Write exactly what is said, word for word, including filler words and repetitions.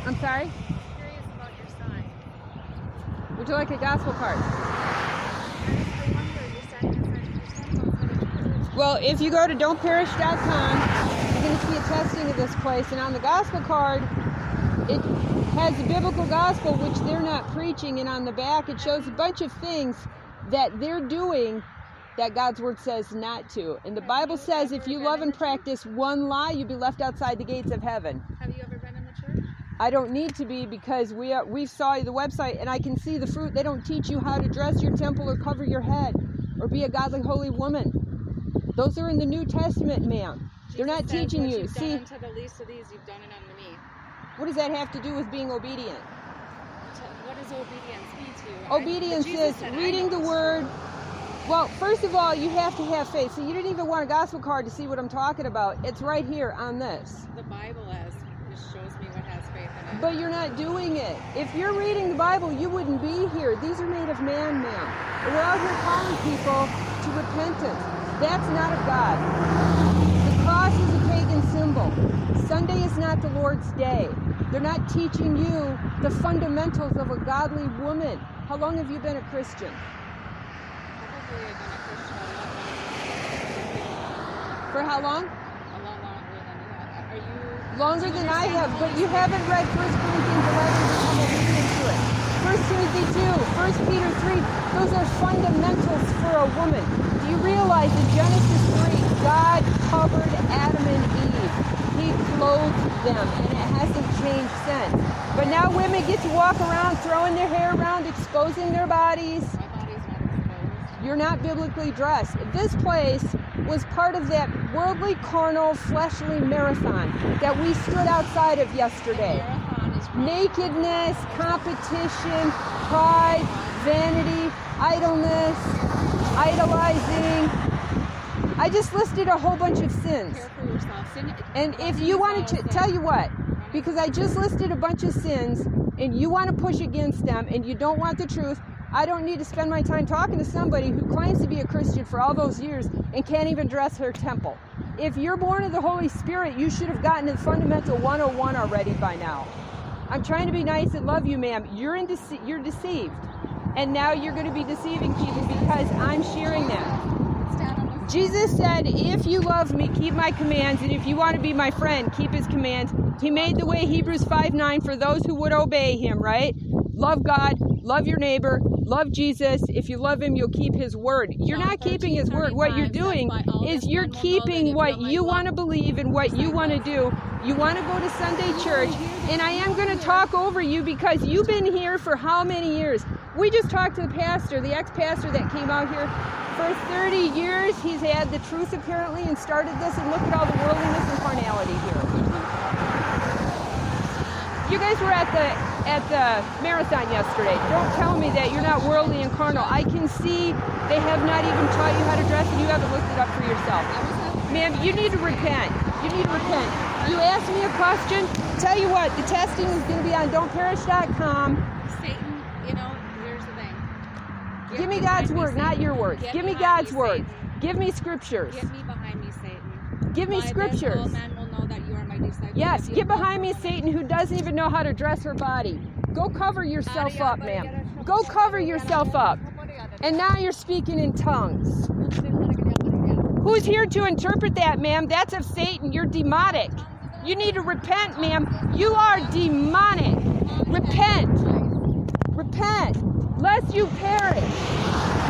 I'm sorry? I'm curious about your sign. Would you like a gospel card? I wonder, you're setting aside. Well, if you go to don't perish dot com, you're going to see a testing of this place. And on the gospel card, it has the biblical gospel, which they're not preaching. And on the back, it shows a bunch of things that they're doing that God's word says not to. And the Bible says if you love and practice one lie, you'll be left outside the gates of heaven. Have you ever been in the church? I don't need to be, because we are, we saw the website and I can see the fruit. They don't teach you how to dress your temple or cover your head or be a godly, holy woman. Those are in the New Testament, ma'am. They're not teaching you. See, you've done unto the least of these, you've done it unto me. What does that have to do with being obedient? What does obedience be to? Obedience is reading the word. Well, first of all, you have to have faith. So you didn't even want a gospel card to see what I'm talking about. It's right here on this. The Bible has, it shows me what has faith in it. But you're not doing it. If you're reading the Bible, you wouldn't be here. These are made of man, ma'am. And we're out here calling people to repentance. That's not of God. The cross is a pagan symbol. Sunday is not the Lord's day. They're not teaching you the fundamentals of a godly woman. How long have you been a Christian? Probably I've been a Christian a lot longer. For how long? A lot longer than that. Are you... Longer than I have, but you haven't read First Corinthians eleven to become obedient to it. First Timothy two, First Peter three, those are fundamentals for a woman. Do you realize in Genesis three, God covered Adam and Eve. He clothed them, and it hasn't changed since. But now women get to walk around throwing their hair around, exposing their bodies. My body's not exposed. You're not biblically dressed. This place was part of that worldly, carnal, fleshly marathon that we stood outside of yesterday. Nakedness, competition, pride, vanity, idleness, idolizing. I just listed a whole bunch of sins. Care for yourself. Sin, And if you want to, tell you what, because I just listed a bunch of sins and you want to push against them and you don't want the truth, I don't need to spend my time talking to somebody who claims to be a Christian for all those years and can't even dress her temple. If you're born of the Holy Spirit, you should have gotten the fundamental one oh one already by now. I'm trying to be nice and love you, ma'am. You're in dece- you're deceived. And now you're going to be deceiving people because I'm sharing that. Jesus said, if you love me, keep my commands, and if you want to be my friend, keep his commands. He made the way, Hebrews five nine, for those who would obey him, right? Love God, love your neighbor, love Jesus. If you love him, you'll keep his word. You're not keeping his word. What you're doing is you're keeping what you want to believe and what you want to do. You want to go to Sunday church, and I am going to talk over you because you've been here for how many years? We just talked to the pastor, the ex-pastor that came out here. For thirty years, he's had the truth apparently and started this, and look at all the worldliness and carnality here. You guys were at the at the marathon yesterday. Don't tell me that you're not worldly and carnal. I can see they have not even taught you how to dress, and you haven't looked it up for yourself. Ma'am, you need to repent. You need to repent. You asked me a question. Tell you what, the testing is going to be on don't perish dot com. Satan, you know, here's the thing. Get Give me God's me, word, Satan. not your words. Get Give me behind God's me, word. Satan. Give me scriptures. Get me behind me, Satan. Give me By scriptures. This, all men will know that you are my disciple. Yes, You get behind me, will Satan, who doesn't even know how to dress her body. Go cover yourself up, ma'am. Go cover yourself up. And now you're speaking in tongues. Who's here to interpret that, ma'am? That's of Satan. You're demonic. You need to repent, ma'am. You are demonic. Repent. Repent, lest you perish.